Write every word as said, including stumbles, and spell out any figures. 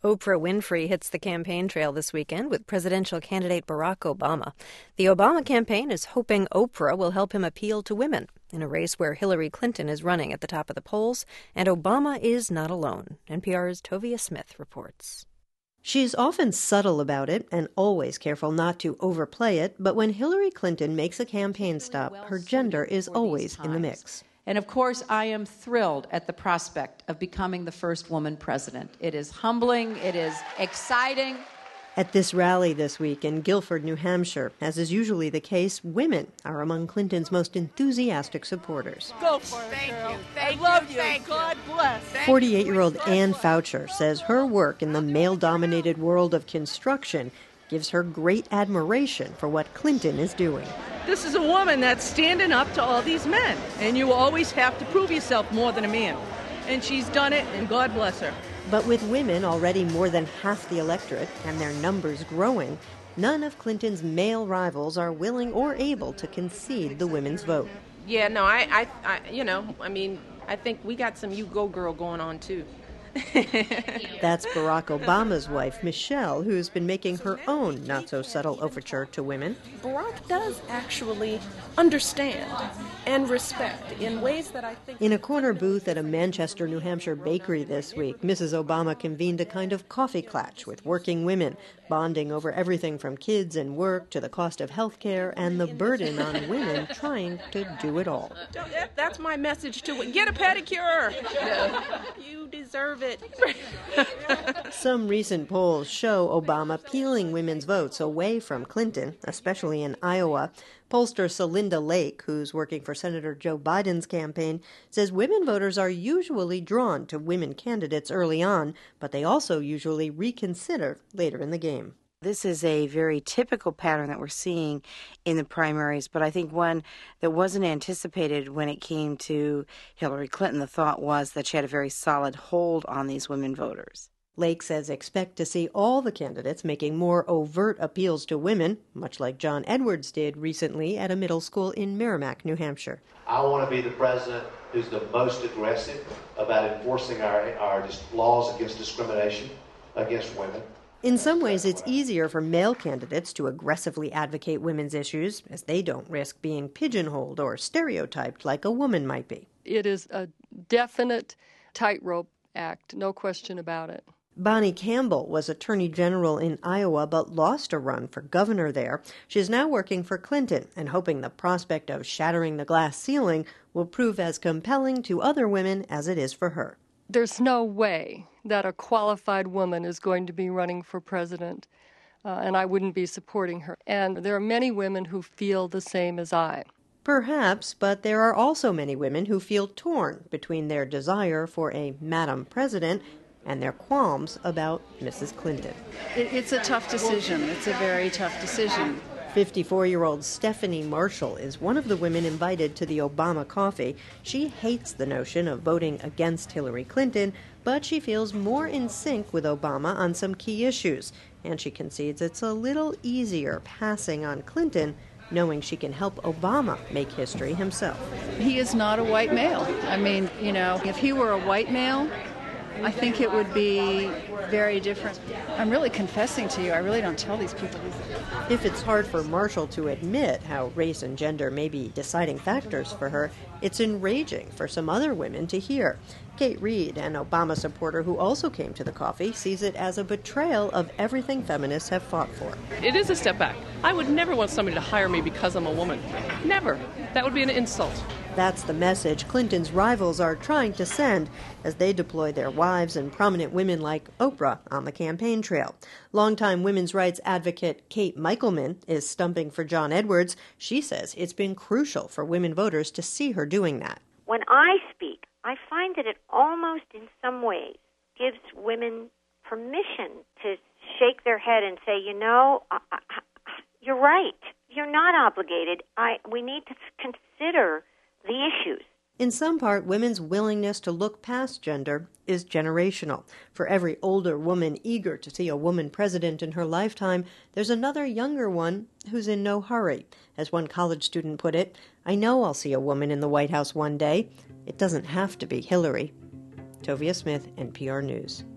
Oprah Winfrey hits the campaign trail this weekend with presidential candidate Barack Obama. The Obama campaign is hoping Oprah will help him appeal to women in a race where Hillary Clinton is running at the top of the polls, and Obama is not alone. N P R's Tovia Smith reports. She's often subtle about it and always careful not to overplay it, but when Hillary Clinton makes a campaign stop, her gender is always in the mix. And of course, I am thrilled at the prospect of becoming the first woman president. It is humbling, it is exciting. At this rally this week in Guilford, New Hampshire, as is usually the case, women are among Clinton's most enthusiastic supporters. Go for it, Thank girl. you. Thank I love you. you. Thank God you. bless. forty-eight-year-old Ann Foucher says her work in the male-dominated world of construction gives her great admiration for what Clinton is doing. This is a woman that's standing up to all these men, and you always have to prove yourself more than a man. And she's done it, and God bless her. But with women already more than half the electorate and their numbers growing, none of Clinton's male rivals are willing or able to concede the women's vote. Yeah, no, I, I, I, you know, I mean, I think we got some you go girl going on too. That's Barack Obama's wife, Michelle, who's been making her own not-so-subtle overture to women. Barack does actually understand and respect in ways that I think... In a corner booth at a Manchester, New Hampshire bakery this week, Missus Obama convened a kind of coffee clatch with working women, bonding over everything from kids and work to the cost of health care and the burden on women trying to do it all. That's my message to it. Get a pedicure. You deserve it. Some recent polls show Obama peeling women's votes away from Clinton, especially in Iowa. Pollster Celinda Lake, who's working for Senator Joe Biden's campaign, says women voters are usually drawn to women candidates early on, but they also usually reconsider later in the game. This is a very typical pattern that we're seeing in the primaries, but I think one that wasn't anticipated when it came to Hillary Clinton. The thought was that she had a very solid hold on these women voters. Lake says expect to see all the candidates making more overt appeals to women, much like John Edwards did recently at a middle school in Merrimack, New Hampshire. I want to be the president who's the most aggressive about enforcing our, our laws against discrimination against women. In some ways, it's easier for male candidates to aggressively advocate women's issues, as they don't risk being pigeonholed or stereotyped like a woman might be. It is a definite tightrope act, no question about it. Bonnie Campbell was Attorney General in Iowa but lost a run for governor there. She's now working for Clinton and hoping the prospect of shattering the glass ceiling will prove as compelling to other women as it is for her. There's no way that a qualified woman is going to be running for president, uh, and I wouldn't be supporting her. And there are many women who feel the same as I. Perhaps, but there are also many women who feel torn between their desire for a Madam President and their qualms about Missus Clinton. It, it's a tough decision. It's a very tough decision. fifty-four-year-old Stephanie Marshall is one of the women invited to the Obama coffee. She hates the notion of voting against Hillary Clinton, but she feels more in sync with Obama on some key issues, and she concedes it's a little easier passing on Clinton, knowing she can help Obama make history himself. He is not a white male. I mean, you know, if he were a white male, I think it would be very different. I'm really confessing to you. I really don't tell these people these things. If it's hard for Marshall to admit how race and gender may be deciding factors for her, it's enraging for some other women to hear. Kate Reed, an Obama supporter who also came to the coffee, sees it as a betrayal of everything feminists have fought for. It is a step back. I would never want somebody to hire me because I'm a woman. Never. That would be an insult. That's the message Clinton's rivals are trying to send as they deploy their wives and prominent women like Oprah on the campaign trail. Longtime women's rights advocate Kate Michelman is stumping for John Edwards. She says it's been crucial for women voters to see her doing that. When I speak, I find that it almost in some ways gives women permission to shake their head and say, you know, I, I, you're right. You're not obligated. I we need to consider the issues. In some part, women's willingness to look past gender is generational. For every older woman eager to see a woman president in her lifetime, there's another younger one who's in no hurry. As one college student put it, I know I'll see a woman in the White House one day. It doesn't have to be Hillary. Tovia Smith, N P R News.